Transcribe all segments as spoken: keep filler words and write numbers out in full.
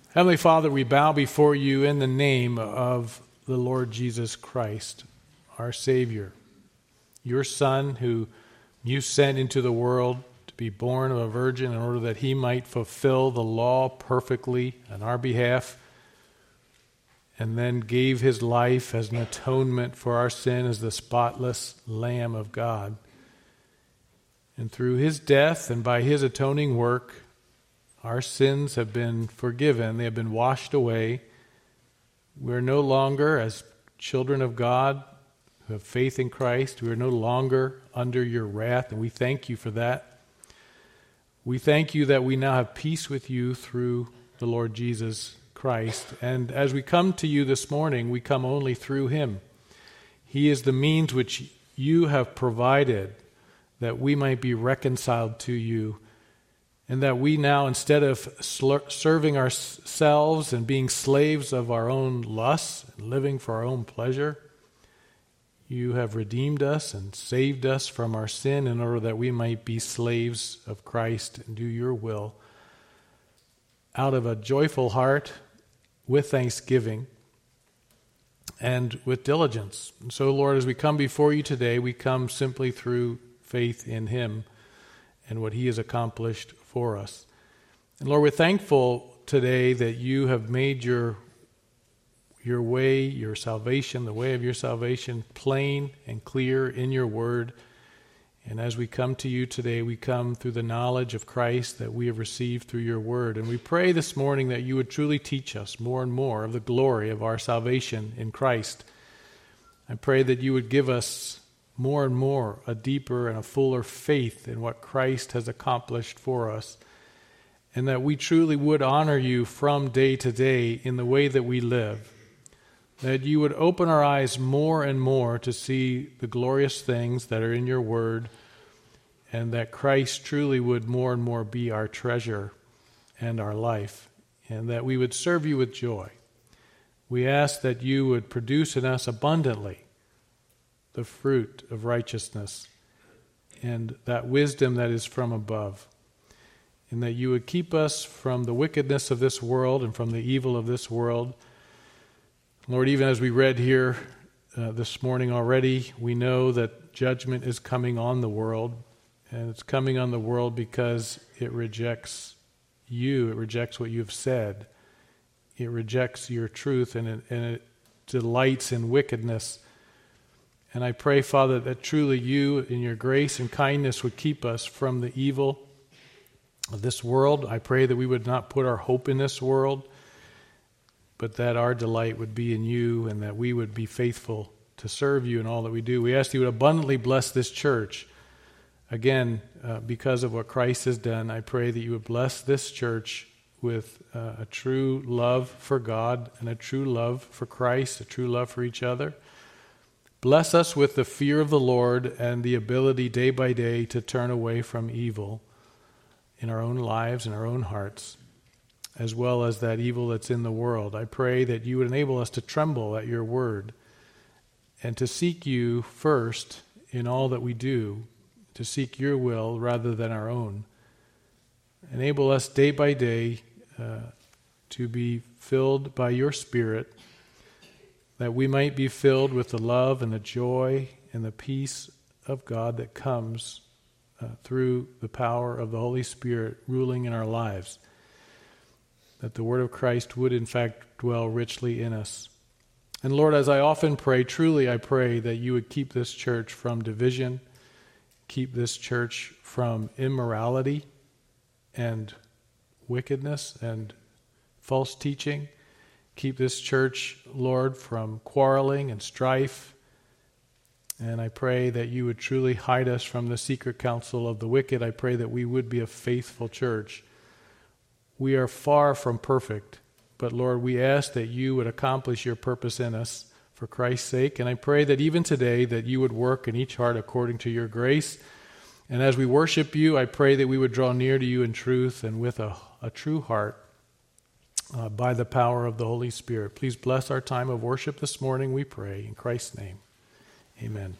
Heavenly Father, we bow before you in the name of the Lord Jesus Christ, our Savior, your Son, who you sent into the world to be born of a virgin in order that he might fulfill the law perfectly on our behalf, and then gave his life as an atonement for our sin as the spotless Lamb of God. And through his death and by his atoning work, our sins have been forgiven. They have been washed away. We're no longer, as children of God who have faith in Christ, we are no longer under your wrath, and we thank you for that. We thank you that we now have peace with you through the Lord Jesus Christ. And as we come to you this morning, we come only through him. He is the means which you have provided that we might be reconciled to you, and that we now, instead of slur- serving ourselves and being slaves of our own lusts and living for our own pleasure, you have redeemed us and saved us from our sin in order that we might be slaves of Christ and do your will out of a joyful heart, with thanksgiving and with diligence. And so, Lord, as we come before you today, we come simply through faith in him and what he has accomplished for us. And Lord, we're thankful today that you have made your your way, your salvation, the way of your salvation, plain and clear in your word. And as we come to you today, we come through the knowledge of Christ that we have received through your word. And we pray this morning that you would truly teach us more and more of the glory of our salvation in Christ. I pray that you would give us more and more a deeper and a fuller faith in what Christ has accomplished for us, and that we truly would honor you from day to day in the way that we live, that you would open our eyes more and more to see the glorious things that are in your word, and that Christ truly would more and more be our treasure and our life, and that we would serve you with joy. We ask that you would produce in us abundantly the fruit of righteousness and that wisdom that is from above, and that you would keep us from the wickedness of this world and from the evil of this world. Lord, even as we read here uh, this morning already, we know that judgment is coming on the world, and it's coming on the world because it rejects you, it rejects what you've said, it rejects your truth, and it, and it delights in wickedness. And I pray, Father, that truly you, in your grace and kindness, would keep us from the evil of this world. I pray that we would not put our hope in this world, but that our delight would be in you, and that we would be faithful to serve you in all that we do. We ask you would abundantly bless this church. Again, uh, because of what Christ has done, I pray that you would bless this church with uh, a true love for God and a true love for Christ, a true love for each other. Bless us with the fear of the Lord and the ability day by day to turn away from evil in our own lives and our own hearts, as well as that evil that's in the world. I pray that you would enable us to tremble at your word and to seek you first in all that we do, to seek your will rather than our own. Enable us day by day uh, to be filled by your Spirit, that we might be filled with the love and the joy and the peace of God that comes uh, through the power of the Holy Spirit ruling in our lives, that the word of Christ would in fact dwell richly in us. And Lord, as I often pray, truly I pray that you would keep this church from division, keep this church from immorality and wickedness and false teaching. Keep this church, Lord, from quarreling and strife. And I pray that you would truly hide us from the secret counsel of the wicked. I pray that we would be a faithful church. We are far from perfect, but Lord, we ask that you would accomplish your purpose in us for Christ's sake. And I pray that even today that you would work in each heart according to your grace. And as we worship you, I pray that we would draw near to you in truth and with a, a true heart. Uh, by the power of the Holy Spirit. Please bless our time of worship this morning, we pray. In Christ's name, amen.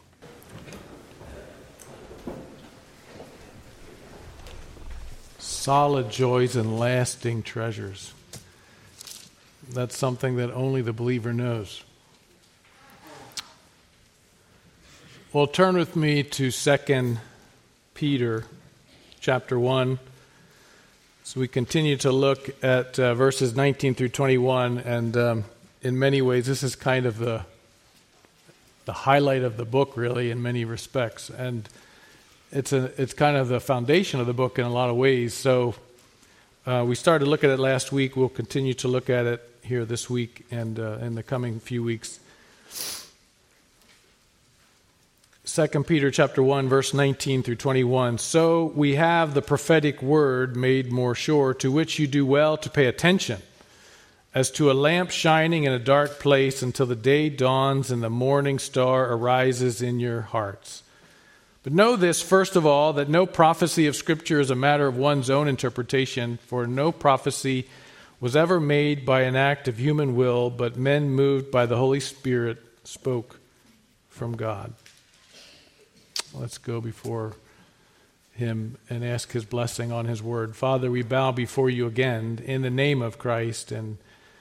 Solid joys and lasting treasures. That's something that only the believer knows. Well, turn with me to Second Peter chapter one. So we continue to look at uh, verses nineteen through twenty-one, and um, in many ways this is kind of the the highlight of the book, really, in many respects. And it's a it's kind of the foundation of the book in a lot of ways. So uh, we started to look at it last week. We'll continue to look at it here this week and uh, in the coming few weeks. Second Peter chapter one, verse nineteen through twenty-one. So we have the prophetic word made more sure, to which you do well to pay attention, as to a lamp shining in a dark place until the day dawns and the morning star arises in your hearts. But know this, first of all, that no prophecy of Scripture is a matter of one's own interpretation, for no prophecy was ever made by an act of human will, but men moved by the Holy Spirit spoke from God. Let's go before him and ask his blessing on his word. Father, we bow before you again in the name of Christ, and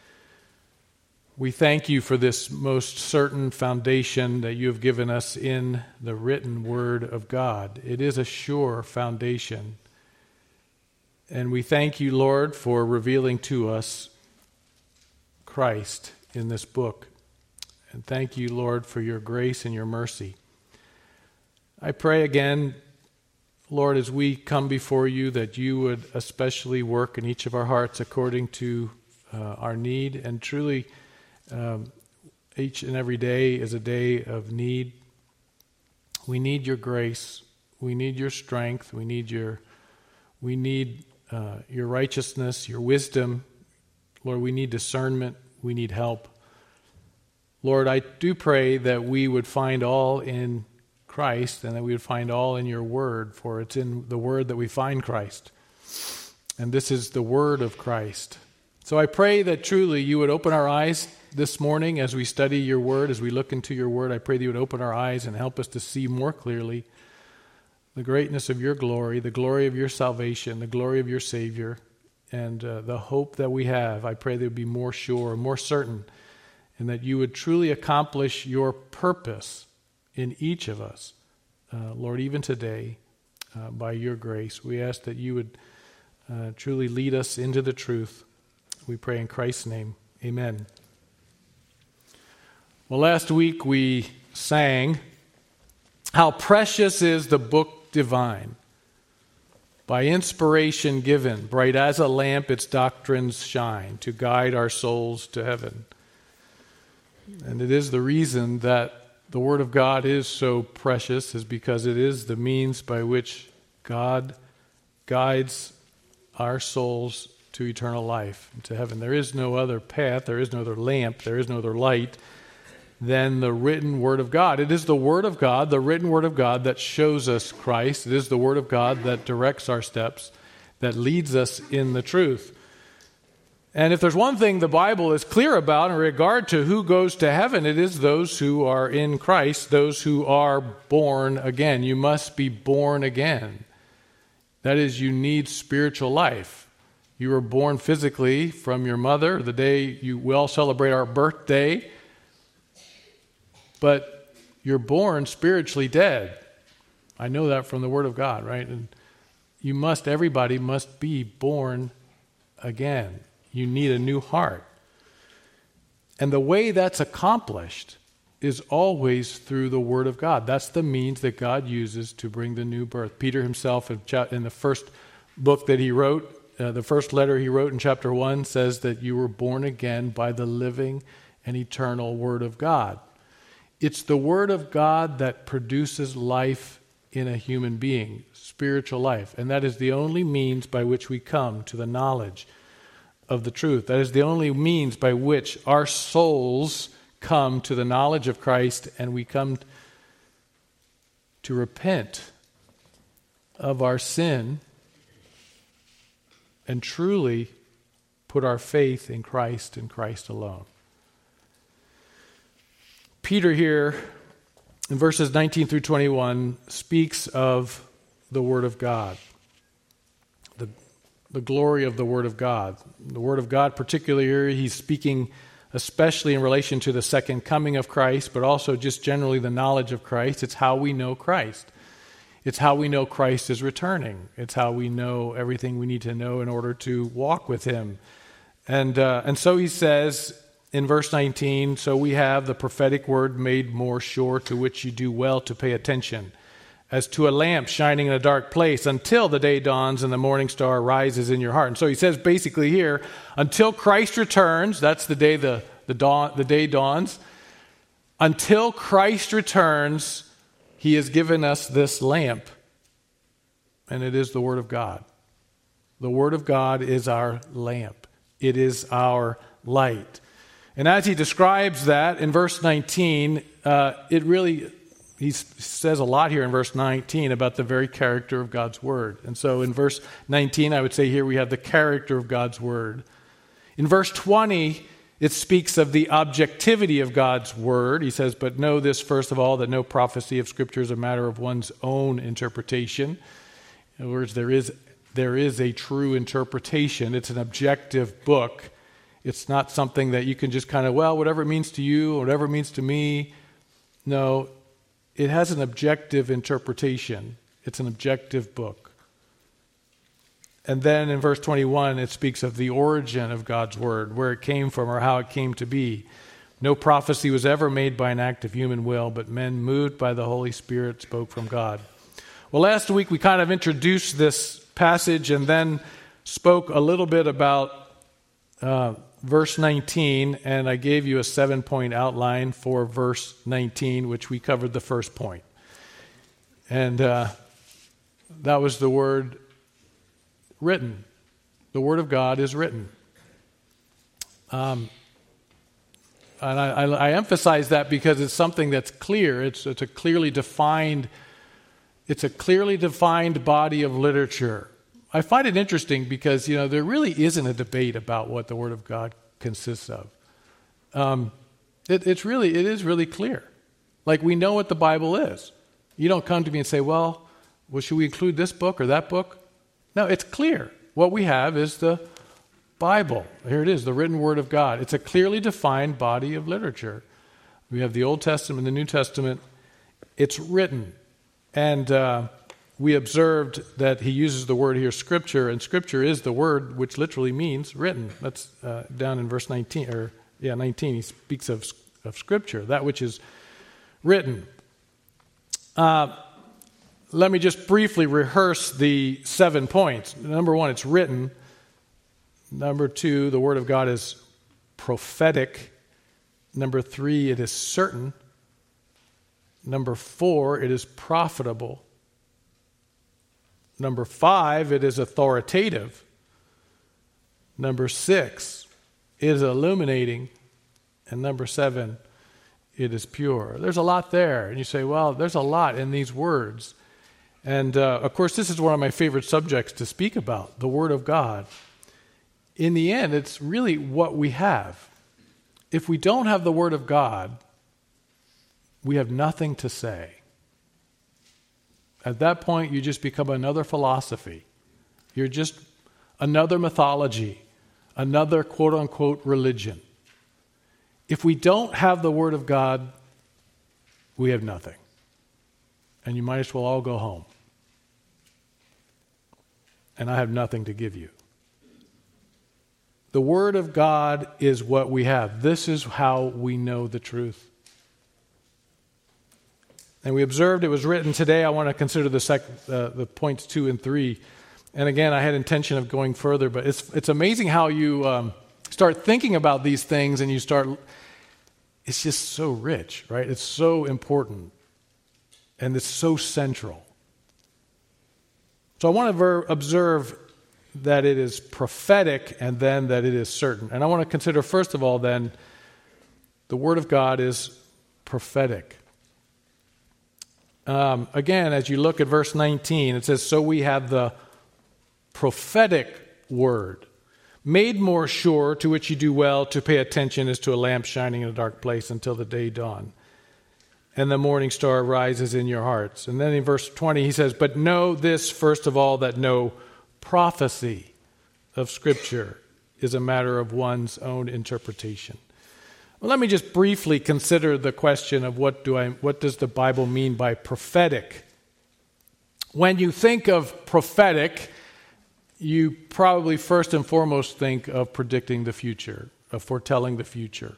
we thank you for this most certain foundation that you have given us in the written word of God. It is a sure foundation. And we thank you, Lord, for revealing to us Christ in this book. And thank you, Lord, for your grace and your mercy. I pray again, Lord, as we come before you, that you would especially work in each of our hearts according to uh, our need. And truly, um, each and every day is a day of need. We need your grace. We need your strength. We need your, we need uh, your righteousness, your wisdom. Lord, we need discernment. We need help. Lord, I do pray that we would find all in Christ, and that we would find all in your word, for it's in the word that we find Christ. And this is the word of Christ. So I pray that truly you would open our eyes this morning as we study your word, as we look into your word. I pray that you would open our eyes and help us to see more clearly the greatness of your glory, the glory of your salvation, the glory of your Savior, and uh, the hope that we have. I pray that it would be more sure, more certain, and that you would truly accomplish your purpose in each of us, uh, Lord, even today, uh, by your grace. We ask that you would uh, truly lead us into the truth. We pray in Christ's name. Amen. Well, last week we sang, "How precious is the book divine, by inspiration given, bright as a lamp its doctrines shine, to guide our souls to heaven." And it is the reason that the Word of God is so precious, is because it is the means by which God guides our souls to eternal life, to heaven. There is no other path, there is no other lamp, there is no other light than the written Word of God. It is the Word of God, the written Word of God, that shows us Christ. It is the Word of God that directs our steps, that leads us in the truth. And if there's one thing the Bible is clear about in regard to who goes to heaven, it is those who are in Christ, those who are born again. You must be born again. That is, you need spiritual life. You were born physically from your mother, the day you we all celebrate our birthday, but you're born spiritually dead. I know that from the Word of God, right? And you must, everybody must be born again. You need a new heart. And the way that's accomplished is always through the Word of God. That's the means that God uses to bring the new birth. Peter himself, in the first book that he wrote, uh, the first letter he wrote in chapter one, says that you were born again by the living and eternal Word of God. It's the Word of God that produces life in a human being, spiritual life. And that is the only means by which we come to the knowledge of the truth. That is the only means by which our souls come to the knowledge of Christ, and we come to repent of our sin and truly put our faith in Christ and Christ alone. Peter here, in verses nineteen through twenty-one, speaks of the Word of God. The the glory of the Word of God. The Word of God, particularly here, he's speaking especially in relation to the second coming of Christ, but also just generally the knowledge of Christ. It's how we know Christ. It's how we know Christ is returning. It's how we know everything we need to know in order to walk with him. And uh, and so he says in verse nineteen, so we have the prophetic word made more sure, to which you do well to pay attention, as to a lamp shining in a dark place until the day dawns and the morning star rises in your heart. And so he says basically here, until Christ returns, that's the day the, the, dawn, the day dawns, until Christ returns, he has given us this lamp, and it is the Word of God. The Word of God is our lamp. It is our light. And as he describes that in verse nineteen, uh, it really, he says a lot here in verse nineteen about the very character of God's Word. And so in verse nineteen, I would say here we have the character of God's Word. In verse twenty, it speaks of the objectivity of God's Word. He says, but know this, first of all, that no prophecy of Scripture is a matter of one's own interpretation. In other words, there is, there is a true interpretation. It's an objective book. It's not something that you can just kind of, well, whatever it means to you, whatever it means to me. No, it has an objective interpretation. It's an objective book. And then in verse twenty-one, it speaks of the origin of God's Word, where it came from or how it came to be. No prophecy was ever made by an act of human will, but men moved by the Holy Spirit spoke from God. Well, last week we kind of introduced this passage and then spoke a little bit about uh, verse nineteen, and I gave you a seven-point outline for verse nineteen, which we covered the first point. And uh, that was the word written. The Word of God is written. Um, and I, I, I emphasize that because it's something that's clear. It's, it's a clearly defined, it's a clearly defined body of literature. I find it interesting because, you know, there really isn't a debate about what the Word of God consists of. Um, it, it's really, it is really clear. Like, we know what the Bible is. You don't come to me and say, well, well, should we include this book or that book? No, it's clear. What we have is the Bible. Here it is, the written Word of God. It's a clearly defined body of literature. We have the Old Testament and the New Testament. It's written. And uh, we observed that he uses the word here, Scripture, and Scripture is the word which literally means written. That's uh, down in verse nineteen, or yeah, nineteen. He speaks of, of Scripture, that which is written. Uh, let me just briefly rehearse the seven points. Number one, it's written. Number two, the Word of God is prophetic. Number three, it is certain. Number four, it is profitable. Number five, it is authoritative. Number six, it is illuminating. And number seven, it is pure. There's a lot there. And you say, well, there's a lot in these words. And, uh, of course, this is one of my favorite subjects to speak about, the Word of God. In the end, it's really what we have. If we don't have the Word of God, we have nothing to say. At that point, you just become another philosophy. You're just another mythology, another quote-unquote religion. If we don't have the Word of God, we have nothing. And you might as well all go home. And I have nothing to give you. The Word of God is what we have. This is how we know the truth. And we observed it was written today. I want to consider the sec, uh, the points two and three. And again, I had intention of going further, but it's it's amazing how you um, start thinking about these things and you start, it's just so rich, right? It's so important. And it's so central. So I want to ver- observe that it is prophetic and then that it is certain. And I want to consider, first of all, then, the Word of God is prophetic. Um, again, as you look at verse nineteen, it says, so we have the prophetic word, made more sure, to which you do well to pay attention as to a lamp shining in a dark place until the day dawn, and the morning star rises in your hearts. And then in verse twenty, he says, but know this, first of all, that no prophecy of Scripture is a matter of one's own interpretation. Well, let me just briefly consider the question of what do I, what does the Bible mean by prophetic? When you think of prophetic, you probably first and foremost think of predicting the future, of foretelling the future.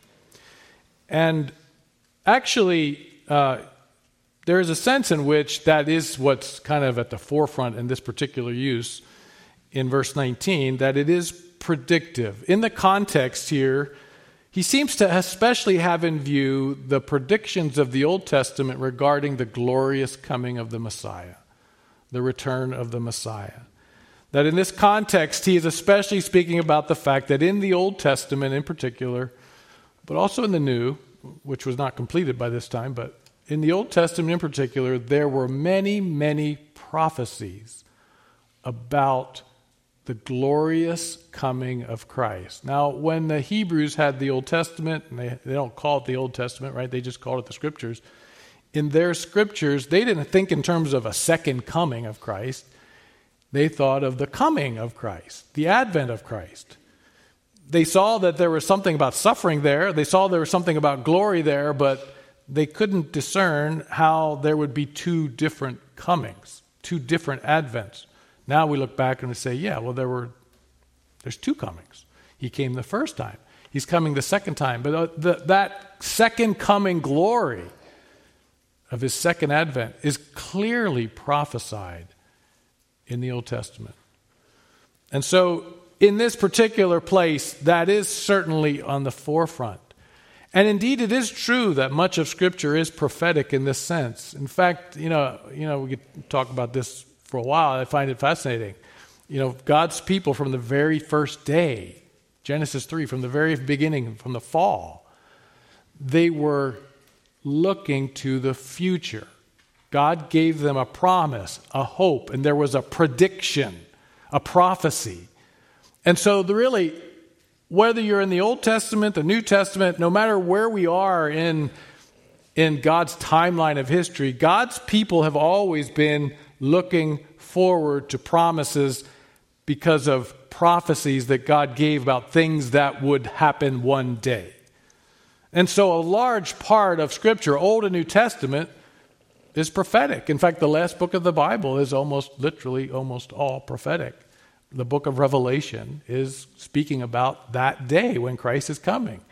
And actually, uh, there is a sense in which that is what's kind of at the forefront in this particular use in verse nineteen, that it is predictive. In the context here, he seems to especially have in view the predictions of the Old Testament regarding the glorious coming of the Messiah, the return of the Messiah. That in this context, he is especially speaking about the fact that in the Old Testament in particular, but also in the New, which was not completed by this time, but in the Old Testament in particular, there were many, many prophecies about the glorious coming of Christ. Now, when the Hebrews had the Old Testament, and they, they don't call it the Old Testament, right? They just called it the Scriptures. In their Scriptures, they didn't think in terms of a second coming of Christ. They thought of the coming of Christ, the advent of Christ. They saw that there was something about suffering there. They saw there was something about glory there, but they couldn't discern how there would be two different comings, two different advents. Now we look back and we say, yeah, well, there were, there's two comings. He came the first time. He's coming the second time. But uh, the, that second coming glory of his second advent is clearly prophesied in the Old Testament. And so in this particular place, that is certainly on the forefront. And indeed, it is true that much of Scripture is prophetic in this sense. In fact, you know, you know, we could talk about this for a while. I find it fascinating. You know, God's people from the very first day, Genesis three, from the very beginning, from the fall, they were looking to the future. God gave them a promise, a hope, and there was a prediction, a prophecy. And so the really, whether you're in the Old Testament, the New Testament, no matter where we are in, in God's timeline of history, God's people have always been looking forward to promises because of prophecies that God gave about things that would happen one day. And so a large part of Scripture, Old and New Testament, is prophetic. In fact, the last book of the Bible is almost literally almost all prophetic. The book of Revelation is speaking about that day when Christ is coming.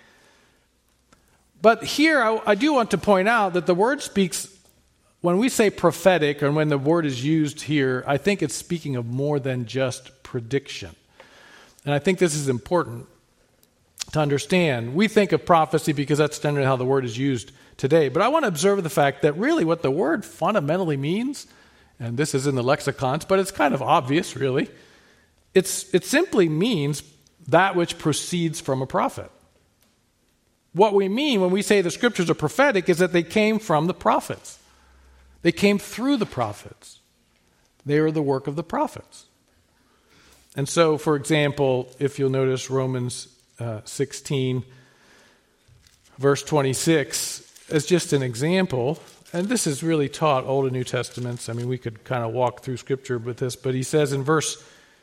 But here, I, I do want to point out that the word speaks, when we say prophetic, and when the word is used here, I think it's speaking of more than just prediction. And I think this is important to understand. We think of prophecy because that's generally how the word is used today. But I want to observe the fact that really what the word fundamentally means, and this is in the lexicons, but it's kind of obvious, really. It's, it simply means that which proceeds from a prophet. What we mean when we say the Scriptures are prophetic is that they came from the prophets. They came through the prophets. They are the work of the prophets. And so, for example, if you'll notice Romans uh, sixteen, verse twenty-six, as just an example, and this is really taught Old and New Testaments. I mean, we could kind of walk through Scripture with this, but he says in verse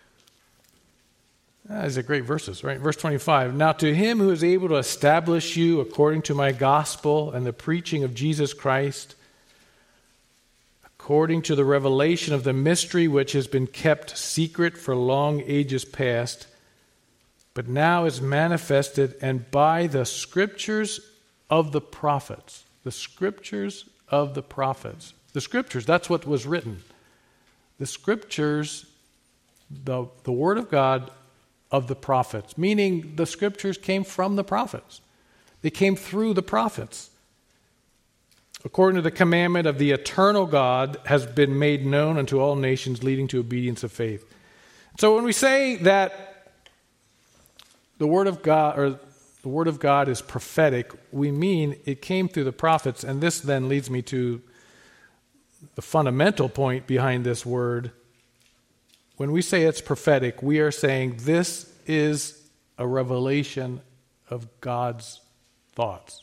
Ah, these are great verses, right? Verse twenty-five, now to him who is able to establish you according to my gospel and the preaching of Jesus Christ, according to the revelation of the mystery which has been kept secret for long ages past, but now is manifested, and by the scriptures of the prophets, the scriptures of the prophets, the scriptures, that's what was written. The scriptures, the, the word of God, of the prophets, meaning the Scriptures came from the prophets. They came through the prophets. According to the commandment of the eternal God has been made known unto all nations, leading to obedience of faith. So when we say that the Word of God or the Word of God is prophetic, we mean it came through the prophets, and this then leads me to the fundamental point behind this word. When we say it's prophetic, we are saying this is a revelation of God's thoughts.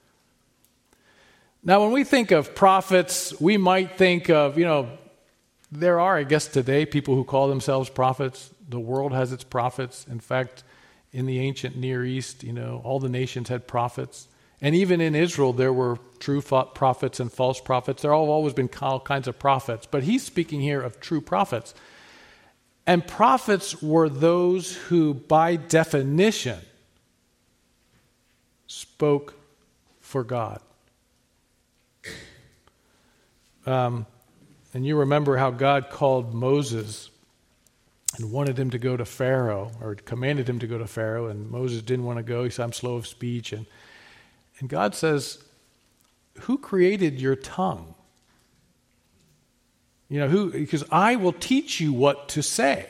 Now, when we think of prophets, we might think of, you know, there are, I guess today, people who call themselves prophets, The world has its prophets. In fact, in the ancient Near East, you know, all the nations had prophets. And even in Israel, there were true prophets and false prophets. There have always been all kinds of prophets. But he's speaking here of true prophets. And prophets were those who, by definition, spoke for God. Um, and you remember how God called Moses and wanted him to go to Pharaoh, or commanded him to go to Pharaoh, and Moses didn't want to go. He said, I'm slow of speech. And, and God says, who created your tongue? You know, who? Because I will teach you what to say.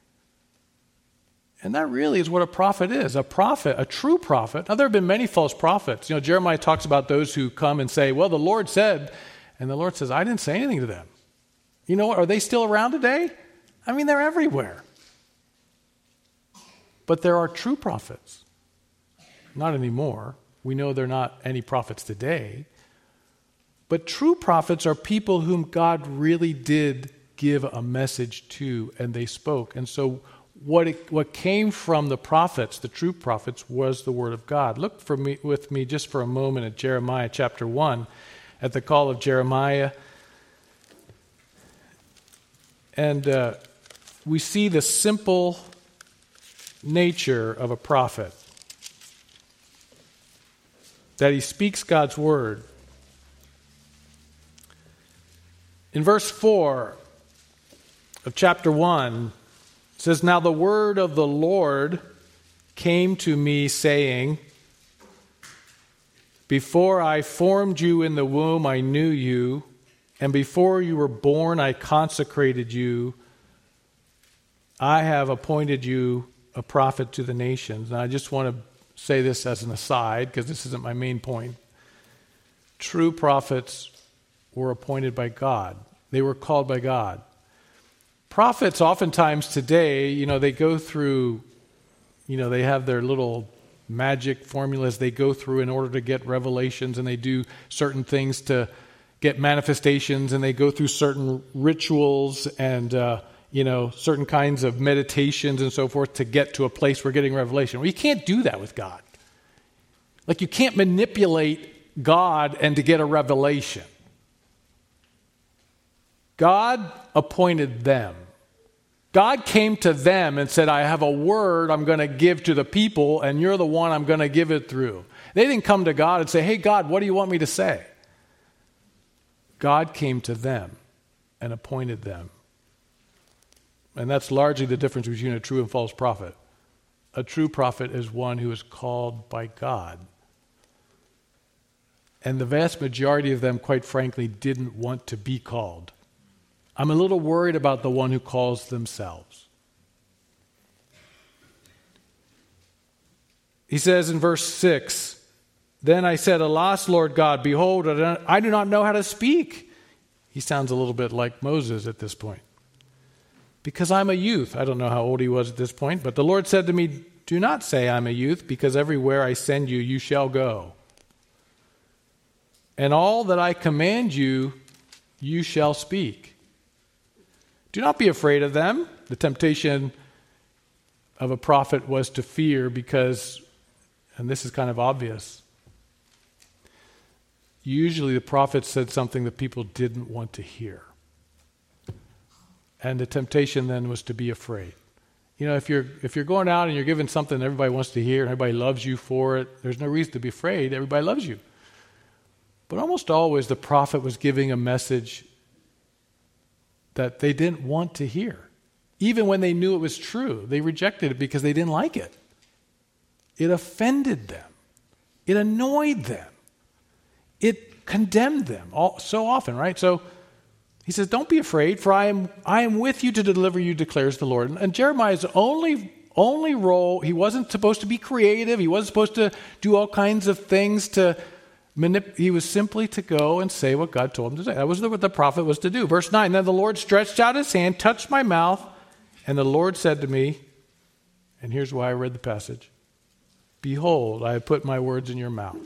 And that really is what a prophet is. A prophet, a true prophet. Now, there have been many false prophets. You know, Jeremiah talks about those who come and say, well, the Lord said, and the Lord says, I didn't say anything to them. You know what? Are they still around today? I mean, they're everywhere. But there are true prophets. Not anymore. We know there are not any prophets today. But true prophets are people whom God really did give a message to, and they spoke. And so what it, what came from the prophets, the true prophets, was the word of God. Look for me, with me just for a moment at Jeremiah chapter one, at the call of Jeremiah. And uh, we see the simple nature of a prophet, that he speaks God's word. In verse four of chapter one, it says, now the word of the Lord came to me saying, before I formed you in the womb, I knew you, and before you were born, I consecrated you. I have appointed you a prophet to the nations. And I just want to say this as an aside, because this isn't my main point. True prophets were appointed by God. They were called by God. Prophets oftentimes today, you know, they go through, you know, they have their little magic formulas they go through in order to get revelations, and they do certain things to get manifestations, and they go through certain rituals and, uh, you know, certain kinds of meditations and so forth to get to a place where getting revelation. Well, you can't do that with God. Like, you can't manipulate God and to get a revelation. God appointed them. God came to them and said, I have a word I'm going to give to the people, and you're the one I'm going to give it through. They didn't come to God and say, hey, God, what do you want me to say? God came to them and appointed them. And that's largely the difference between a true and false prophet. A true prophet is one who is called by God. And the vast majority of them, quite frankly, didn't want to be called. I'm a little worried about the one who calls themselves. He says in verse six, then I said, alas, Lord God, behold, I do not know how to speak. He sounds a little bit like Moses at this point. Because I'm a youth. I don't know how old he was at this point, but the Lord said to me, do not say I'm a youth, because everywhere I send you, you shall go. And all that I command you, you shall speak. Do not be afraid of them. The temptation of a prophet was to fear because, and this is kind of obvious, usually the prophet said something that people didn't want to hear. And the temptation then was to be afraid. You know, if you're if you're going out and you're giving something everybody wants to hear and everybody loves you for it, there's no reason to be afraid. Everybody loves you. But almost always the prophet was giving a message that they didn't want to hear. Even when they knew it was true, they rejected it because they didn't like it. It offended them. It annoyed them. It condemned them all, so often, right? So he says, don't be afraid, for I am I am with you to deliver you, declares the Lord. And, and Jeremiah's only, only role, he wasn't supposed to be creative. He wasn't supposed to do all kinds of things to manip- He was simply to go and say what God told him to say. That was what the prophet was to do. Verse nine, then the Lord stretched out his hand, touched my mouth, and the Lord said to me, and here's why I read the passage, behold, I have put my words in your mouth.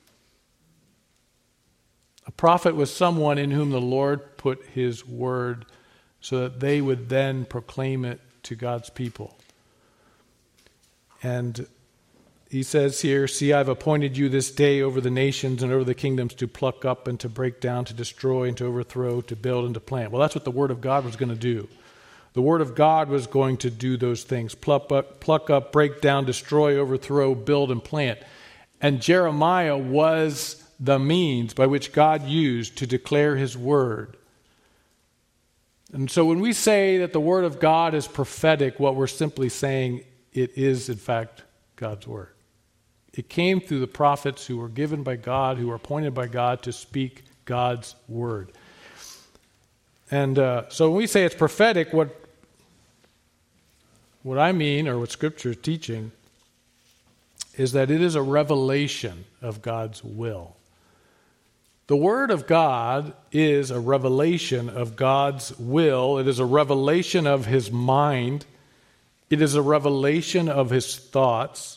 A prophet was someone in whom the Lord put his word so that they would then proclaim it to God's people. And he says here, see, I've appointed you this day over the nations and over the kingdoms to pluck up and to break down, to destroy and to overthrow, to build and to plant. Well, that's what the Word of God was going to do. The Word of God was going to do those things. Pluck up, pluck up, break down, destroy, overthrow, build and plant. And Jeremiah was the means by which God used to declare his word. And so when we say that the Word of God is prophetic, what we're simply saying, it is in fact God's word. It came through the prophets who were given by God, who were appointed by God to speak God's word. And uh, so when we say it's prophetic, what, what I mean, or what Scripture is teaching, is that it is a revelation of God's will. The Word of God is a revelation of God's will. It is a revelation of His mind. It is a revelation of His thoughts.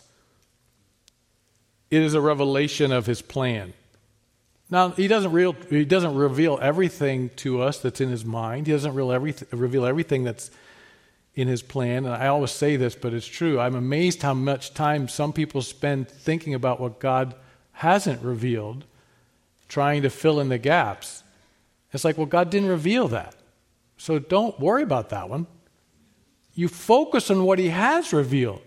It is a revelation of His plan. Now, He doesn't, real, he doesn't reveal everything to us that's in His mind. He doesn't reveal everything, reveal everything that's in His plan. And I always say this, but it's true. I'm amazed how much time some people spend thinking about what God hasn't revealed, trying to fill in the gaps. It's like, well, God didn't reveal that. So don't worry about that one. You focus on what He has revealed.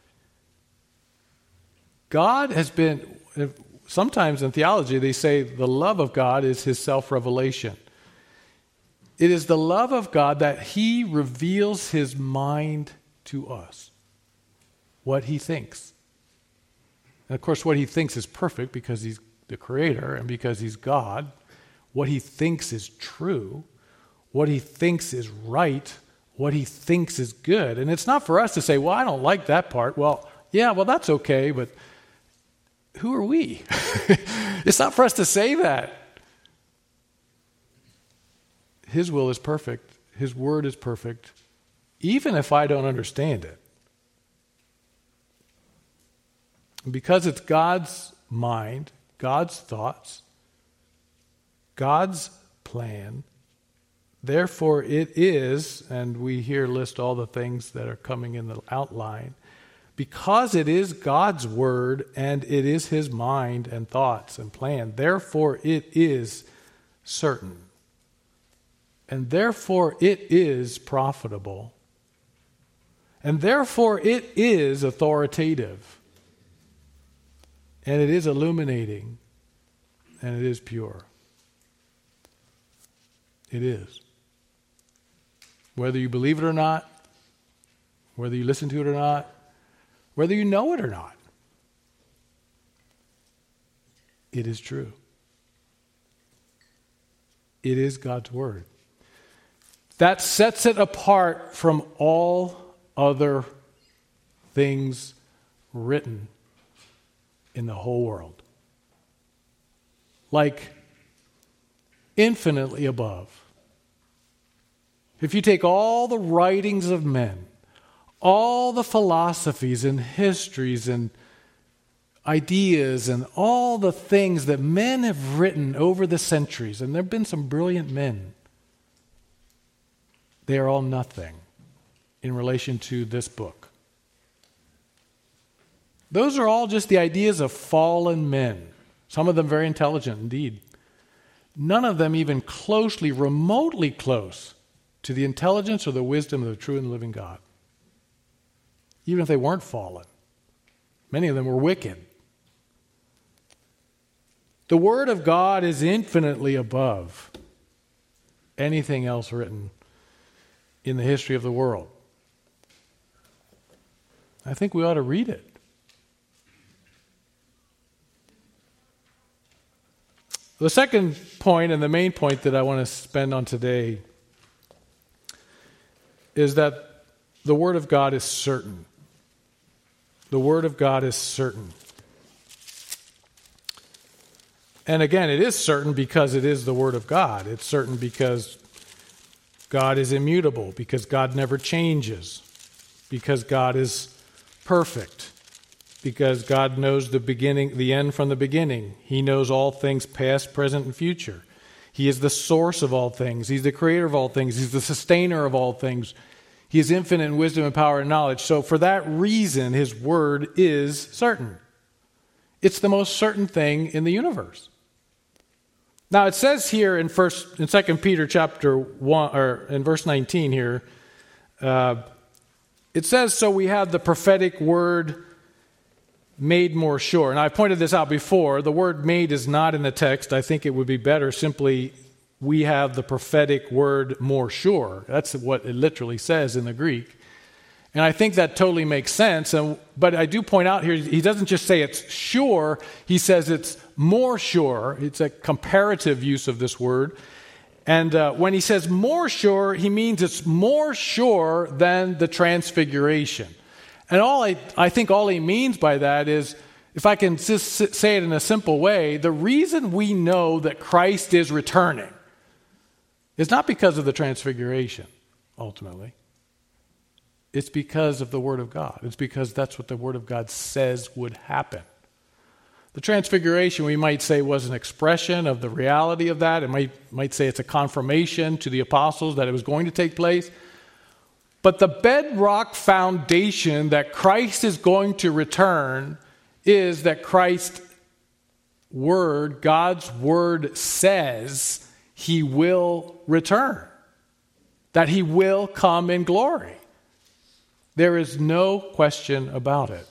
God has been, sometimes in theology they say the love of God is His self-revelation. It is the love of God that He reveals His mind to us, what He thinks. And of course what He thinks is perfect because He's the Creator and because He's God. What He thinks is true. What He thinks is right. What He thinks is good. And it's not for us to say, well, I don't like that part. Well, yeah, well, that's okay, but who are we? It's not for us to say that. His will is perfect. His word is perfect, even if I don't understand it. Because it's God's mind, God's thoughts, God's plan, therefore it is, and we here list all the things that are coming in the outline, because it is God's word and it is His mind and thoughts and plan, therefore it is certain. And therefore it is profitable. And therefore it is authoritative. And it is illuminating. And it is pure. It is. Whether you believe it or not, whether you listen to it or not, whether you know it or not, it is true. It is God's word. That sets it apart from all other things written in the whole world. Like infinitely above. If you take all the writings of men, all the philosophies and histories and ideas and all the things that men have written over the centuries, and there have been some brilliant men, they are all nothing in relation to this book. Those are all just the ideas of fallen men, some of them very intelligent indeed. None of them even closely, remotely close to the intelligence or the wisdom of the true and living God. Even if they weren't fallen. Many of them were wicked. The Word of God is infinitely above anything else written in the history of the world. I think we ought to read it. The second point, and the main point that I want to spend on today, is that the Word of God is certain. The Word of God is certain. And again, it is certain because it is the Word of God. It's certain because God is immutable, because God never changes, because God is perfect, because God knows the beginning, the end from the beginning. He knows all things past, present, and future. He is the source of all things. He's the creator of all things. He's the sustainer of all things. He is infinite in wisdom and power and knowledge. So for that reason, his word is certain. It's the most certain thing in the universe. Now it says here in first in Second Peter chapter one, or in verse nineteen here, uh, it says, so we have the prophetic word made more sure. And I pointed this out before. The word made is not in the text. I think it would be better simply, we have the prophetic word more sure. That's what it literally says in the Greek. And I think that totally makes sense. And, but I do point out here, he doesn't just say it's sure, he says it's more sure. It's a comparative use of this word. And uh, when he says more sure, he means it's more sure than the transfiguration. And all I, I think all he means by that is, if I can just say it in a simple way, the reason we know that Christ is returning is not because of the transfiguration, ultimately. It's because of the Word of God. It's because that's what the Word of God says would happen. The transfiguration, we might say, was an expression of the reality of that. It might, might say it's a confirmation to the apostles that it was going to take place. But the bedrock foundation that Christ is going to return is that Christ's Word, God's Word says He will return, that He will come in glory. There is no question about it.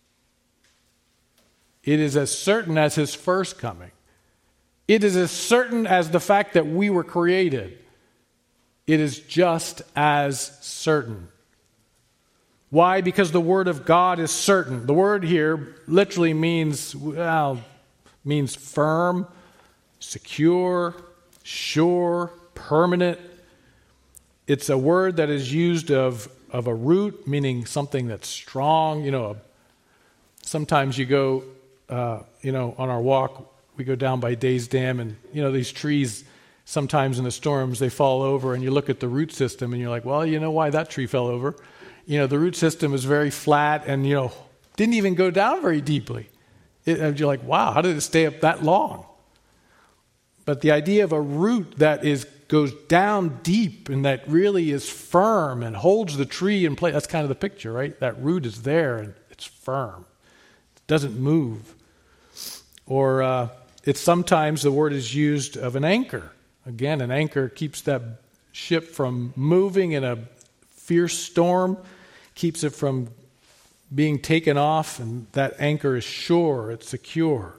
It is as certain as His first coming. It is as certain as the fact that we were created. It is just as certain. Why? Because the Word of God is certain. The word here literally means, well, means firm, secure, sure, permanent. It's a word that is used of, of a root, meaning something that's strong. You know, sometimes you go, uh, you know, on our walk, we go down by Days Dam, and, you know, these trees, sometimes in the storms, they fall over, and you look at the root system, and you're like, well, you know why that tree fell over. You know, the root system is very flat and, you know, didn't even go down very deeply. It, and you're like, wow, how did it stay up that long? But the idea of a root that is goes down deep and that really is firm and holds the tree in place, that's kind of the picture, right? That root is there and it's firm. It doesn't move. Or uh, it's sometimes the word is used of an anchor. Again, an anchor keeps that ship from moving in a fierce storm, keeps it from being taken off, and that anchor is sure, it's secure.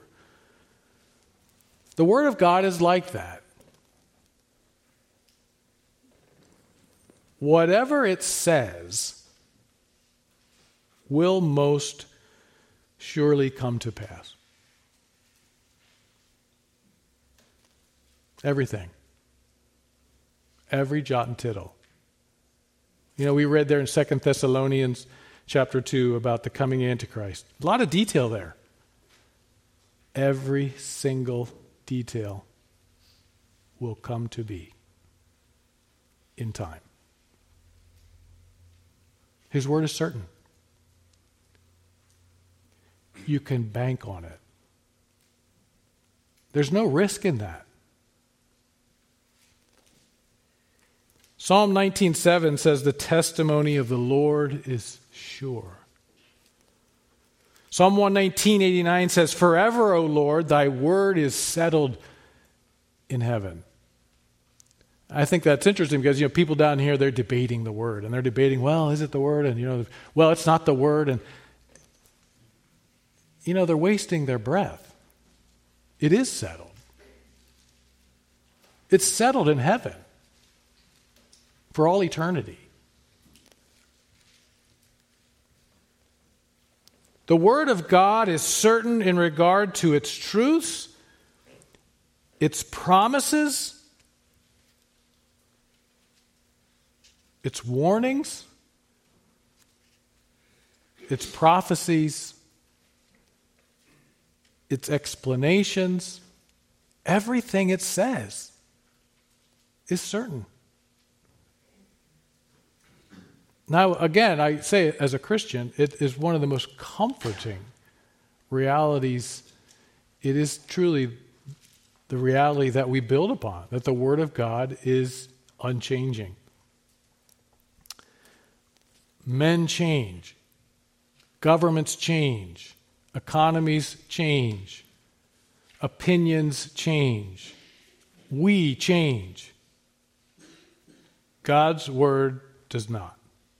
The Word of God is like that. Whatever it says will most surely come to pass. Everything. Every jot and tittle. You know, we read there in Second Thessalonians chapter two about the coming Antichrist. A lot of detail there. Every single detail will come to be in time. His word is certain. You can bank on it. There's no risk in that. Psalm nineteen seven says, the testimony of the Lord is sure. Psalm one nineteen, eighty-nine says, forever, O Lord, thy word is settled in heaven. I think that's interesting because, you know, people down here, they're debating the word. And they're debating, well, is it the word? And, you know, well, it's not the word. And, you know, they're wasting their breath. It is settled. It's settled in heaven for all eternity. The Word of God is certain in regard to its truths, its promises, its warnings, its prophecies, its explanations. Everything it says is certain. Now, again, I say it as a Christian, it is one of the most comforting realities. It is truly the reality that we build upon, that the Word of God is unchanging. Men change. Governments change. Economies change. Opinions change. We change. God's word does not.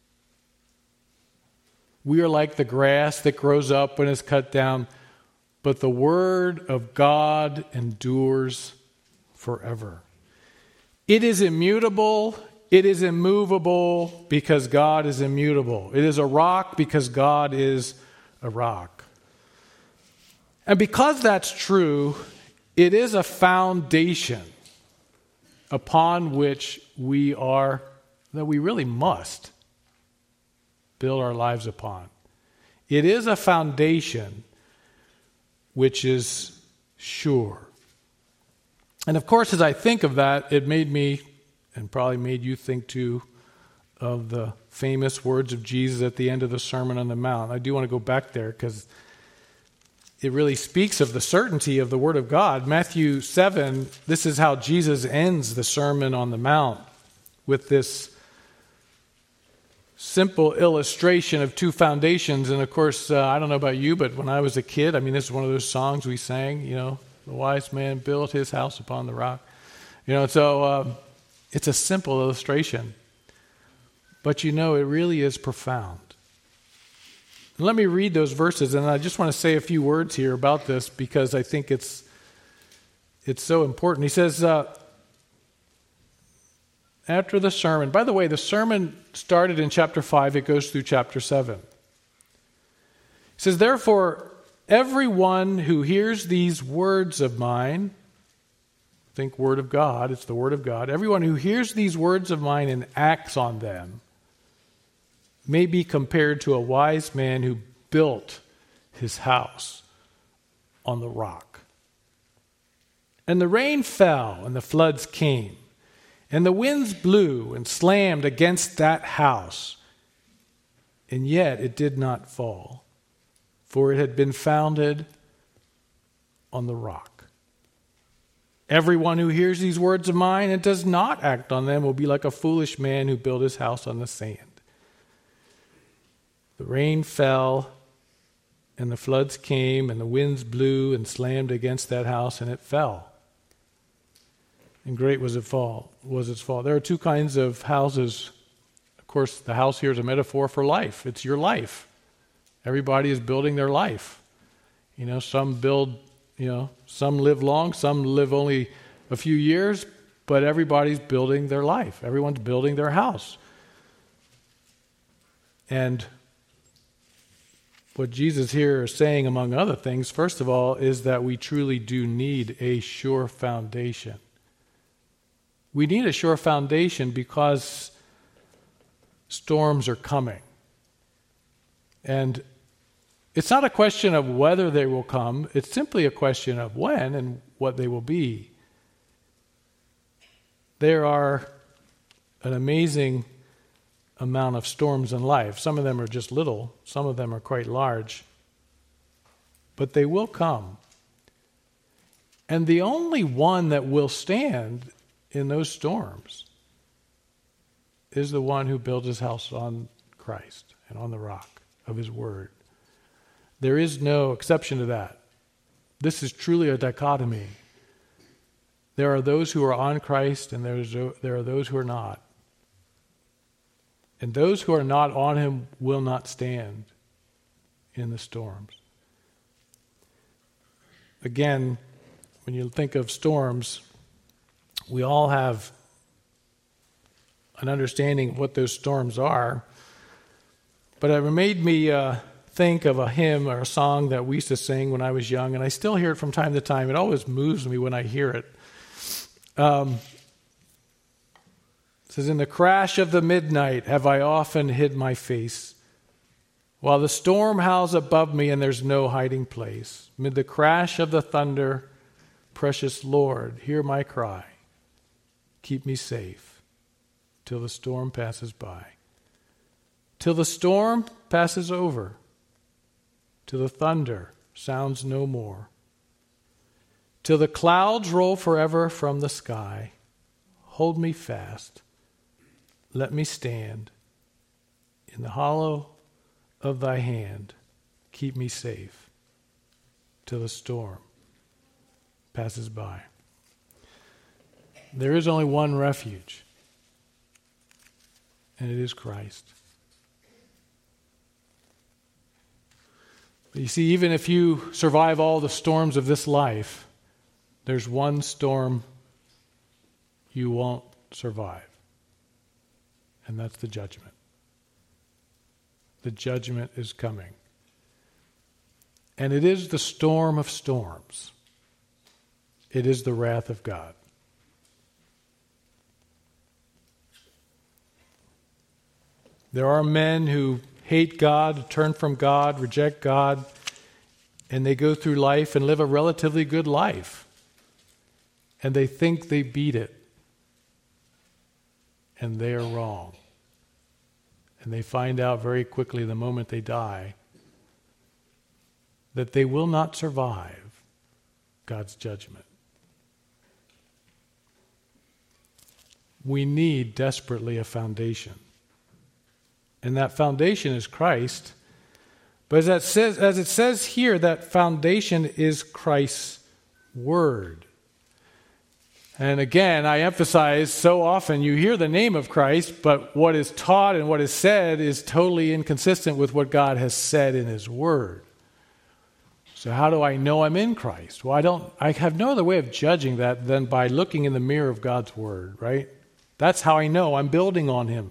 We are like the grass that grows up when it's cut down, but the word of God endures forever. It is immutable. It is immovable because God is immutable. It is a rock because God is a rock. And because that's true, it is a foundation upon which we are, that we really must build our lives upon. It is a foundation which is sure. And of course, as I think of that, it made me, and probably made you think too, of the famous words of Jesus at the end of the Sermon on the Mount. I do want to go back there because it really speaks of the certainty of the Word of God. Matthew seven, this is how Jesus ends the Sermon on the Mount, with this simple illustration of two foundations. And of course, uh, I don't know about you, but when I was a kid, I mean, this is one of those songs we sang, you know, the wise man built his house upon the rock. You know, so um, it's a simple illustration. But you know, it really is profound. Let me read those verses, and I just want to say a few words here about this because I think it's it's so important. He says, uh, after the sermon, by the way, the sermon started in chapter five, it goes through chapter seven. He says, therefore, everyone who hears these words of mine, think word of God, it's the word of God, everyone who hears these words of mine and acts on them may be compared to a wise man who built his house on the rock. And the rain fell, and the floods came, and the winds blew and slammed against that house, and yet it did not fall, for it had been founded on the rock. Everyone who hears these words of mine and does not act on them will be like a foolish man who built his house on the sand. The rain fell, and the floods came, and the winds blew and slammed against that house, and it fell. And great was it fall, was its fall. There are two kinds of houses. Of course, the house here is a metaphor for life. It's your life. Everybody is building their life. You know, some build, you know, some live long, some live only a few years, but everybody's building their life. Everyone's building their house. And what Jesus here is saying, among other things, first of all, is that we truly do need a sure foundation. We need a sure foundation because storms are coming. And it's not a question of whether they will come, it's simply a question of when and what they will be. There are an amazing amount of storms in life. Some of them are just little, some of them are quite large. But they will come. And the only one that will stand in those storms is the one who built his house on Christ and on the rock of his word. There is no exception to that. This is truly a dichotomy. There are those who are on Christ and there's, there are those who are not. And those who are not on him will not stand in the storms. Again, when you think of storms, we all have an understanding of what those storms are. But it made me uh, think of a hymn or a song that we used to sing when I was young, and I still hear it from time to time. It always moves me when I hear it. Um, It says, in the crash of the midnight have I often hid my face, while the storm howls above me and there's no hiding place. Mid the crash of the thunder, precious Lord, hear my cry. Keep me safe till the storm passes by. Till the storm passes over, till the thunder sounds no more, till the clouds roll forever from the sky. Hold me fast. Let me stand In the hollow of thy hand, keep me safe till the storm passes by. There is only one refuge, and it is Christ. But you see, even if you survive all the storms of this life, there's one storm you won't survive, and that's the judgment. The judgment is coming. And it is the storm of storms. It is the wrath of God. There are men who hate God, turn from God, reject God, and they go through life and live a relatively good life. And they think they beat it. And they are wrong. And they find out very quickly the moment they die that they will not survive God's judgment. We need desperately a foundation. And that foundation is Christ. But as it says, as it says here, that foundation is Christ's word. And again, I emphasize, so often you hear the name of Christ, but what is taught and what is said is totally inconsistent with what God has said in his word. So how do I know I'm in Christ? Well, I don't, I have no other way of judging that than by looking in the mirror of God's word, right? That's how I know I'm building on him.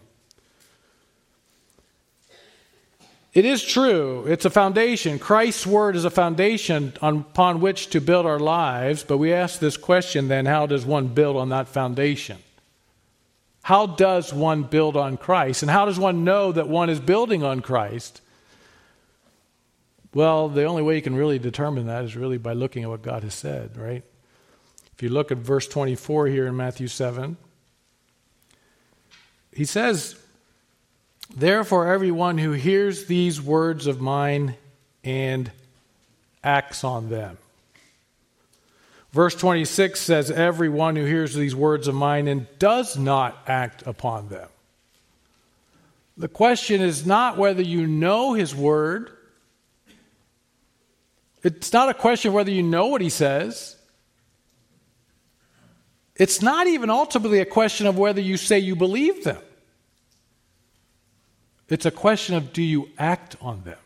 It is true. It's a foundation. Christ's word is a foundation upon which to build our lives. But we ask this question then, how does one build on that foundation? How does one build on Christ? And how does one know that one is building on Christ? Well, the only way you can really determine that is really by looking at what God has said, right? If you look at verse twenty-four here in Matthew seven, he says, therefore, everyone who hears these words of mine and acts on them. Verse twenty-six says, everyone who hears these words of mine and does not act upon them. The question is not whether you know his word. It's not a question of whether you know what he says. It's not even ultimately a question of whether you say you believe them. It's a question of, do you act on them?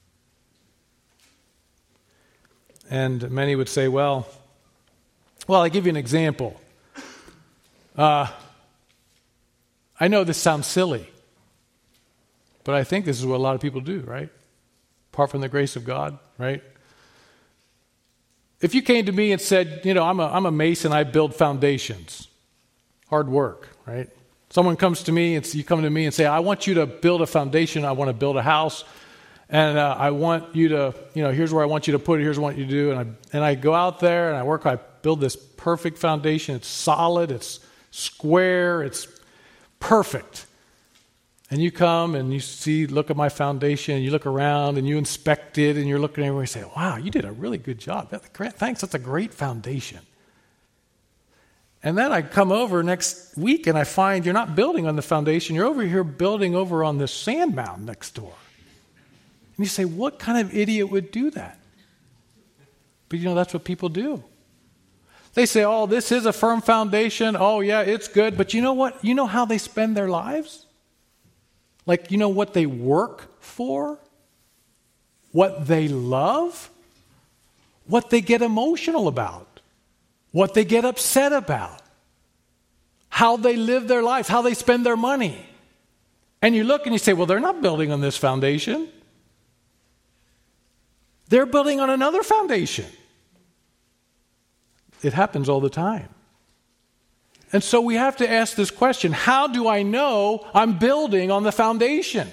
And many would say, well, well, I'll give you an example. Uh, I know this sounds silly, but I think this is what a lot of people do, right? Apart from the grace of God, right? If you came to me and said, you know, I'm a, I'm a mason, I build foundations. Hard work, right? Someone comes to me, and you come to me and say, I want you to build a foundation, I want to build a house, and uh, I want you to, you know, here's where I want you to put it, here's what I want you to do, and I, and I go out there and I work, I build this perfect foundation, it's solid, it's square, it's perfect. And you come and you see, look at my foundation, and you look around and you inspect it, and you're looking everywhere and you say, wow, you did a really good job. Thanks, that's a great foundation. And then I come over next week and I find you're not building on the foundation, you're over here building over on this sand mound next door. And you say, what kind of idiot would do that? But you know, that's what people do. They say, oh, this is a firm foundation. Oh, yeah, it's good. But you know what? You know how they spend their lives? Like, you know what they work for? What they love? What they get emotional about? What they get upset about? How they live their lives? How they spend their money? And you look and you say, well, they're not building on this foundation. They're building on another foundation. It happens all the time. And so we have to ask this question, how do I know I'm building on the foundation?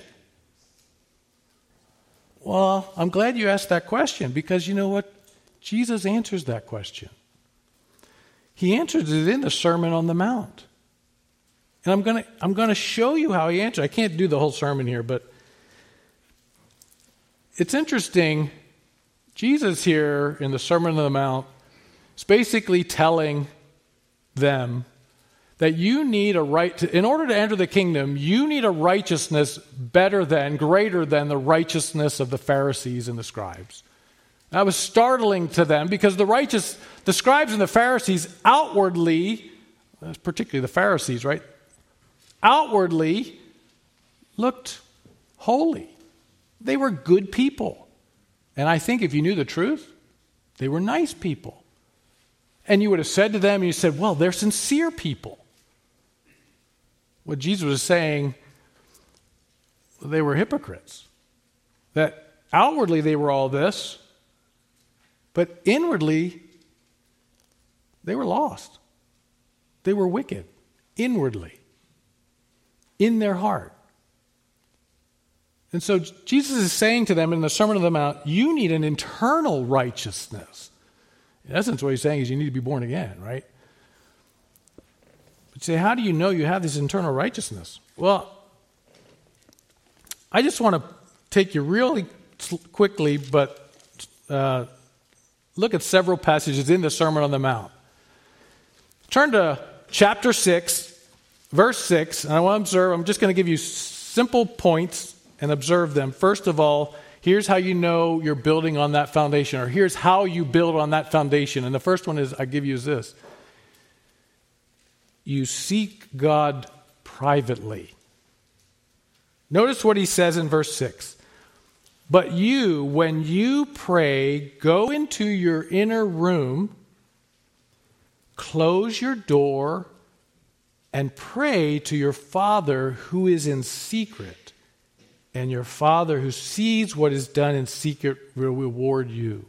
Well, I'm glad you asked that question, because you know what? Jesus answers that question. He answers it in the Sermon on the Mount. And I'm going to I'm going to show you how he answered. I can't do the whole sermon here, but it's interesting. Jesus here in the Sermon on the Mount is basically telling them that you need a right to, in order to enter the kingdom, you need a righteousness better than, greater than the righteousness of the Pharisees and the scribes. That was startling to them because the righteous, the scribes and the Pharisees outwardly, particularly the Pharisees, right? Outwardly looked holy. They were good people. And I think if you knew the truth, they were nice people. And you would have said to them, you said, well, they're sincere people. What Jesus was saying, they were hypocrites. That outwardly they were all this, but inwardly they were lost. They were wicked, inwardly, in their heart. And so Jesus is saying to them in the Sermon on the Mount, you need an internal righteousness. In essence, what he's saying is you need to be born again, right? But say, how do you know you have this internal righteousness? Well, I just want to take you really quickly, but uh, look at several passages in the Sermon on the Mount. Turn to chapter six, verse six, and I want to observe, I'm just going to give you simple points and observe them. First of all, here's how you know you're building on that foundation, or here's how you build on that foundation. And the first one is, I give you is this. You seek God privately. Notice what he says in verse six. But you, when you pray, go into your inner room, close your door, and pray to your Father who is in secret. And your Father who sees what is done in secret will reward you.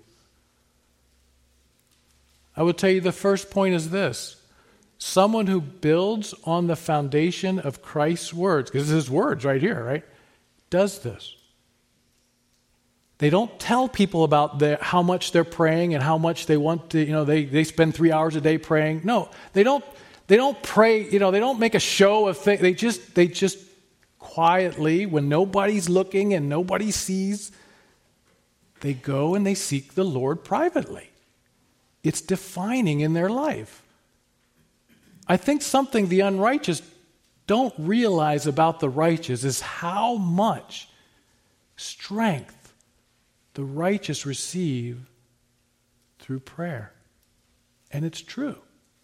I will tell you the first point is this. Someone who builds on the foundation of Christ's words, because it's his words right here, right, does this. They don't tell people about their, how much they're praying and how much they want to, you know, they, they spend three hours a day praying. No, they don't, they don't pray, you know, they don't make a show of things. They just, they just quietly, when nobody's looking and nobody sees, they go and they seek the Lord privately. It's defining in their life. I think something the unrighteous don't realize about the righteous is how much strength the righteous receive through prayer. And it's true.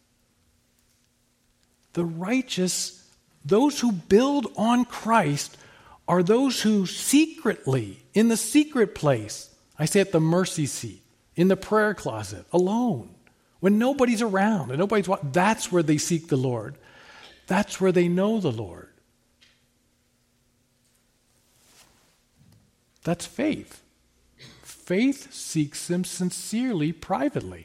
The righteous, those who build on Christ, are those who secretly, in the secret place, I say at the mercy seat, in the prayer closet, alone, when nobody's around and nobody's watching, that's where they seek the Lord. That's where they know the Lord. That's faith. Faith seeks him sincerely, privately.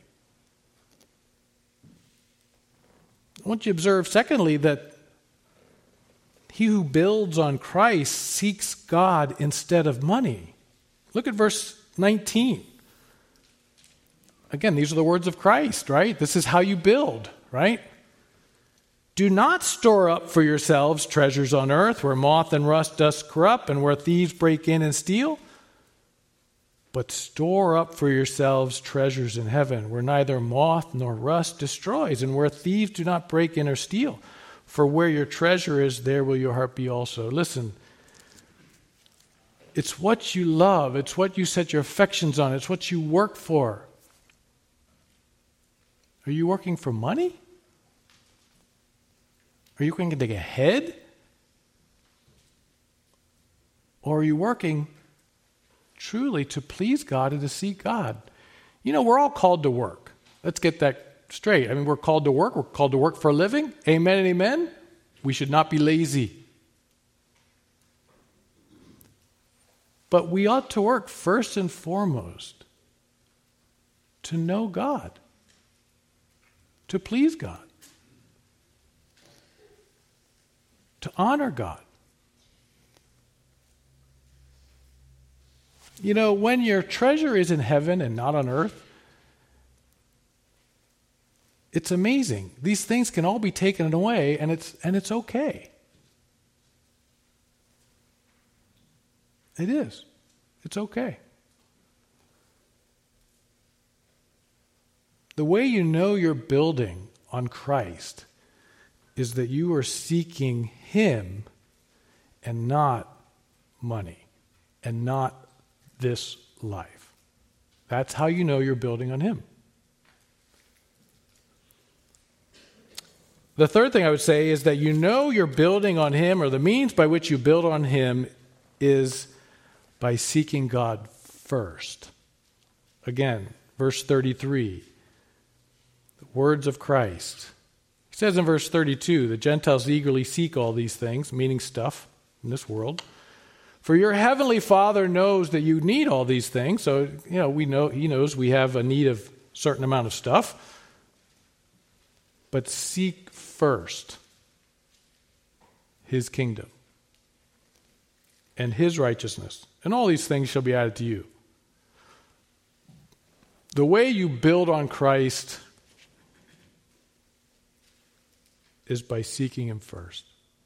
I want you to observe, secondly, that he who builds on Christ seeks God instead of money. Look at verse nineteen. Again, these are the words of Christ, right? This is how you build, right? Do not store up for yourselves treasures on earth where moth and rust does corrupt and where thieves break in and steal. But store up for yourselves treasures in heaven where neither moth nor rust destroys and where thieves do not break in or steal. For where your treasure is, there will your heart be also. Listen, it's what you love. It's what you set your affections on. It's what you work for. Are you working for money? Are you going to get ahead? Or are you working truly to please God and to seek God? You know, we're all called to work. Let's get that straight. I mean, we're called to work. We're called to work for a living. Amen and amen. We should not be lazy. But we ought to work first and foremost to know God, to please God, to honor God. You know, when your treasure is in heaven and not on earth, it's amazing. These things can all be taken away, and it's and it's okay. It is. It's okay. The way you know you're building on Christ is that you are seeking him and not money and not this life. That's how you know you're building on him. The third thing I would say is that you know you're building on him, or the means by which you build on him is by seeking God first. Again, verse thirty-three, the words of Christ. He says in verse thirty-two, the Gentiles eagerly seek all these things, meaning stuff in this world. For your heavenly Father knows that you need all these things. So, you know, we know he knows we have a need of a certain amount of stuff. But seek first his kingdom and his righteousness, and all these things shall be added to you. The way you build on Christ is by seeking him first.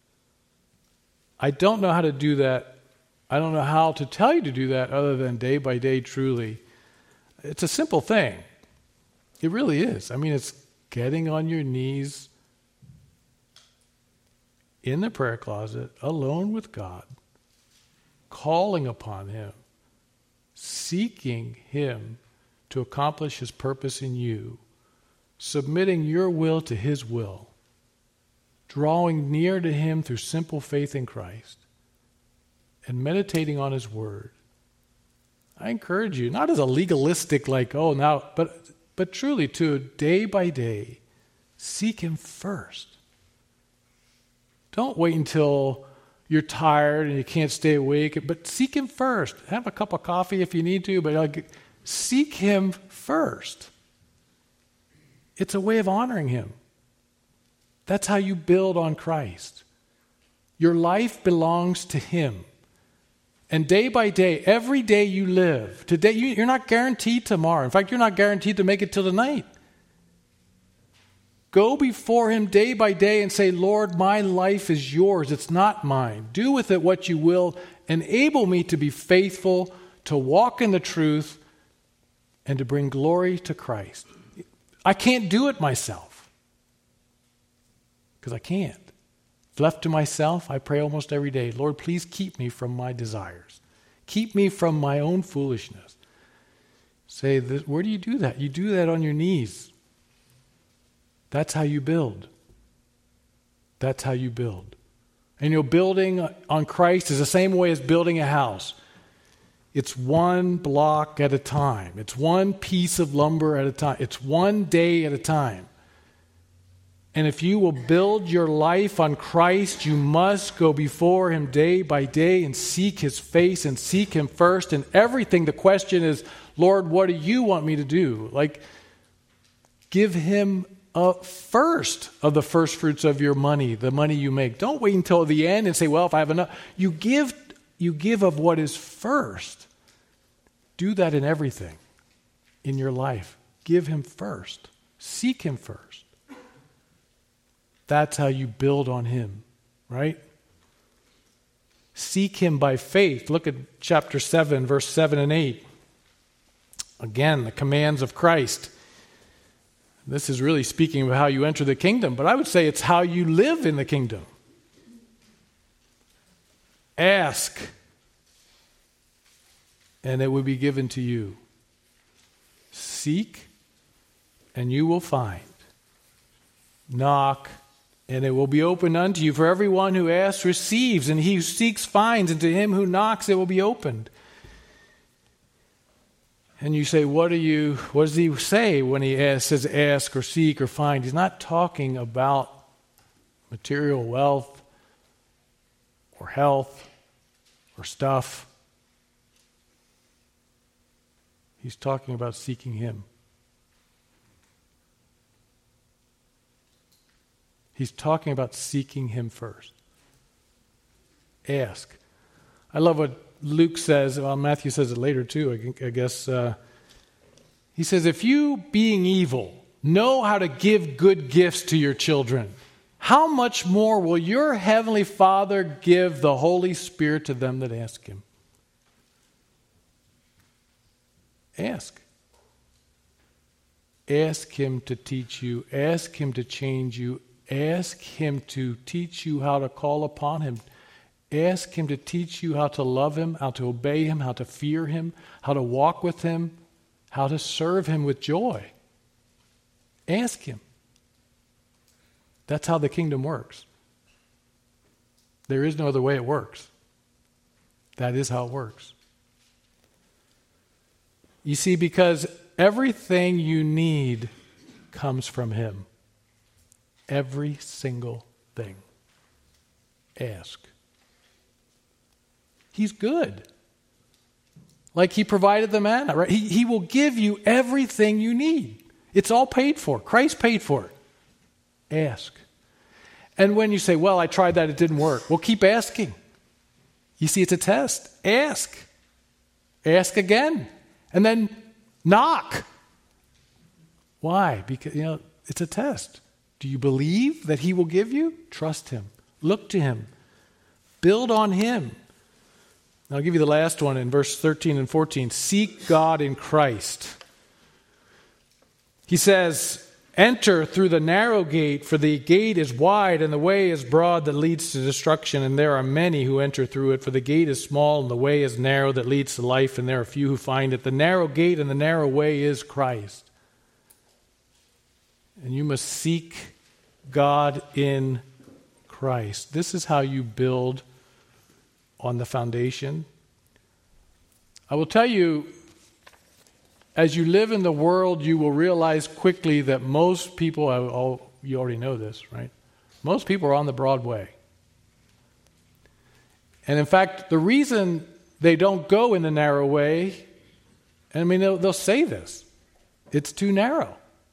I don't know how to do that. I don't know how to tell you to do that other than day by day, truly. It's a simple thing. It really is. I mean, it's getting on your knees in the prayer closet, alone with God, calling upon him, seeking him to accomplish his purpose in you, submitting your will to his will, drawing near to him through simple faith in Christ, and meditating on his word. I encourage you, not as a legalistic, like, oh, now, but but truly to day by day, seek him first. Don't wait until you're tired and you can't stay awake, but seek him first. Have a cup of coffee if you need to, but like, seek him first. It's a way of honoring him. That's how you build on Christ. Your life belongs to him. And day by day, every day you live, today you, you're not guaranteed tomorrow. In fact, you're not guaranteed to make it till tonight. Go before him day by day and say, Lord, my life is yours. It's not mine. Do with it what you will. Enable me to be faithful, to walk in the truth, and to bring glory to Christ. I can't do it myself, because I can't. Left to myself, I pray almost every day, Lord, please keep me from my desires. Keep me from my own foolishness. Say, where do you do that? You do that on your knees. That's how you build. That's how you build. And you know, building on Christ is the same way as building a house. It's one block at a time. It's one piece of lumber at a time. It's one day at a time. And if you will build your life on Christ, you must go before him day by day and seek his face and seek him first. And everything, the question is, Lord, what do you want me to do? Like, give him a first of the first fruits of your money, the money you make. Don't wait until the end and say, well, if I have enough. You give, you give of what is first. Do that in everything in your life. Give him first. Seek him first. That's how you build on him, right? Seek him by faith. Look at chapter seven, verse seven and eight. Again, the commands of Christ. This is really speaking of how you enter the kingdom, but I would say it's how you live in the kingdom. Ask, and it will be given to you. Seek, and you will find. Knock, and it will be opened unto you. For everyone who asks receives, and he who seeks finds, and to him who knocks it will be opened. And you say, what do you, what does he say when he asks, says ask or seek or find? He's not talking about material wealth or health or stuff. He's talking about seeking him. He's talking about seeking him first. Ask. I love what Luke says. Well, Matthew says it later too, I guess. Uh, he says, if you, being evil, know how to give good gifts to your children, how much more will your heavenly Father give the Holy Spirit to them that ask him? Ask. Ask him to teach you. Ask him to change you. Ask him to teach you how to call upon him. Ask him to teach you how to love him, how to obey him, how to fear him, how to walk with him, how to serve him with joy. Ask him. That's how the kingdom works. There is no other way it works. That is how it works. You see, because everything you need comes from him. Every single thing. Ask. He's good. Like he provided the manna, right? He, he will give you everything you need. It's all paid for. Christ paid for it. Ask. And when you say, well, I tried that, it didn't work. Well, keep asking. You see, it's a test. Ask. Ask again. And then knock. Why? Because, you know, it's a test. Do you believe that he will give you? Trust him. Look to him. Build on him. I'll give you the last one in verse thirteen and fourteen. Seek God in Christ. He says, enter through the narrow gate, for the gate is wide and the way is broad that leads to destruction, and there are many who enter through it. For the gate is small and the way is narrow that leads to life, and there are few who find it. The narrow gate and the narrow way is Christ. And you must seek God in Christ. This is how you build on the foundation. I will tell you, as you live in the world, you will realize quickly that most people, oh, you already know this, right? Most people are on the broad way. And in fact, the reason they don't go in the narrow way, and I mean, they'll, they'll say this, it's too narrow.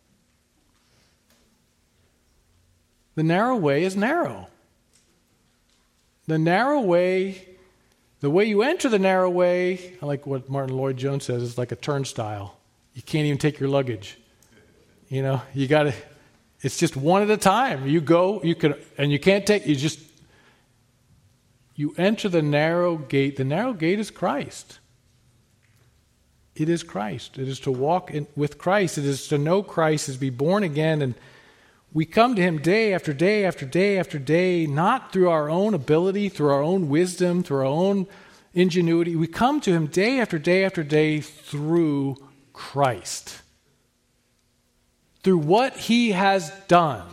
The narrow way is narrow. The narrow way, the way you enter the narrow way, I like what Martin Lloyd-Jones says, it's like a turnstile. You can't even take your luggage. You know, you got to, it's just one at a time. You go, you can, and you can't take, you just, you enter the narrow gate. The narrow gate is Christ. It is Christ. It is to walk in, with Christ. It is to know Christ, is to be born again, and we come to him day after day after day after day, not through our own ability, through our own wisdom, through our own ingenuity. We come to him day after day after day through Christ. Through what he has done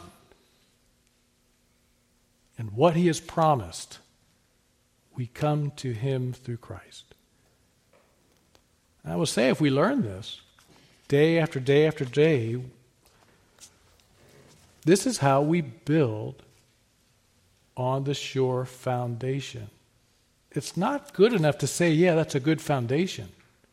and what he has promised, we come to him through Christ. I will say, if we learn this day after day after day, this is how we build on the sure foundation. It's not good enough to say, yeah, that's a good foundation.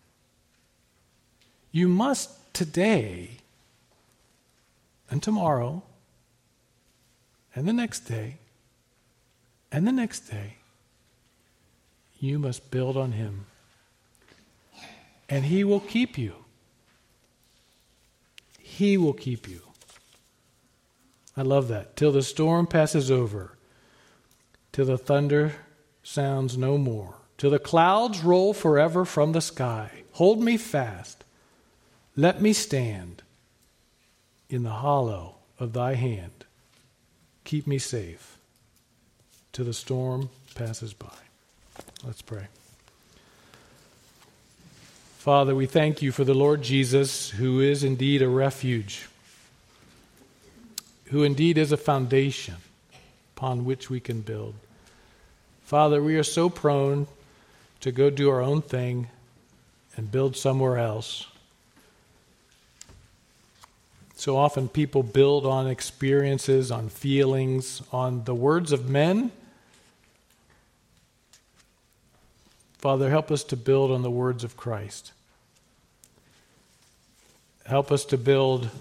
You must today and tomorrow and the next day and the next day, you must build on him. And he will keep you. He will keep you. I love that. Till the storm passes over, till the thunder sounds no more, till the clouds roll forever from the sky. Hold me fast. Let me stand in the hollow of thy hand. Keep me safe till the storm passes by. Let's pray. Father, we thank you for the Lord Jesus, who is indeed a refuge, who indeed is a foundation upon which we can build. Father, we are so prone to go do our own thing and build somewhere else. So often people build on experiences, on feelings, on the words of men. Father, help us to build on the words of Christ. Help us to build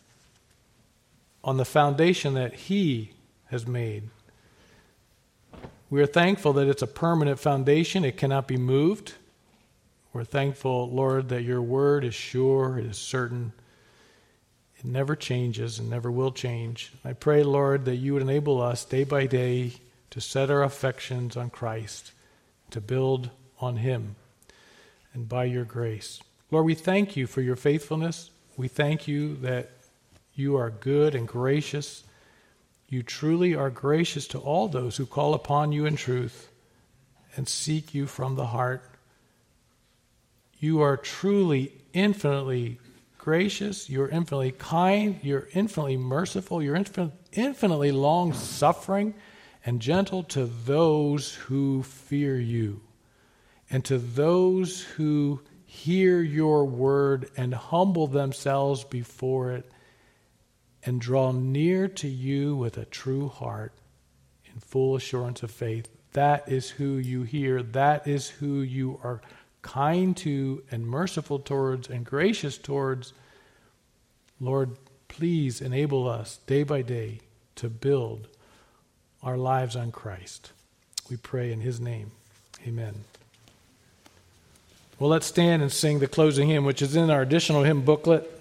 on the foundation that he has made. We are thankful that it's a permanent foundation. It cannot be moved. We're thankful, Lord, that your word is sure, it is certain. It never changes and never will change. I pray, Lord, that you would enable us day by day to set our affections on Christ, to build on him, and by your grace. Lord, we thank you for your faithfulness. We thank you that you are good and gracious. you truly are gracious to all those who call upon you in truth and seek you from the heart. You are truly infinitely gracious, you're infinitely kind, you're infinitely merciful, you're infin- infinitely long-suffering and gentle to those who fear you, and to those who hear your word and humble themselves before it and draw near to you with a true heart in full assurance of faith. That is who you hear. That is who you are kind to and merciful towards and gracious towards. Lord, please enable us day by day to build our lives on Christ. We pray in his name. Amen. Well, let's stand and sing the closing hymn, which is in our additional hymn booklet.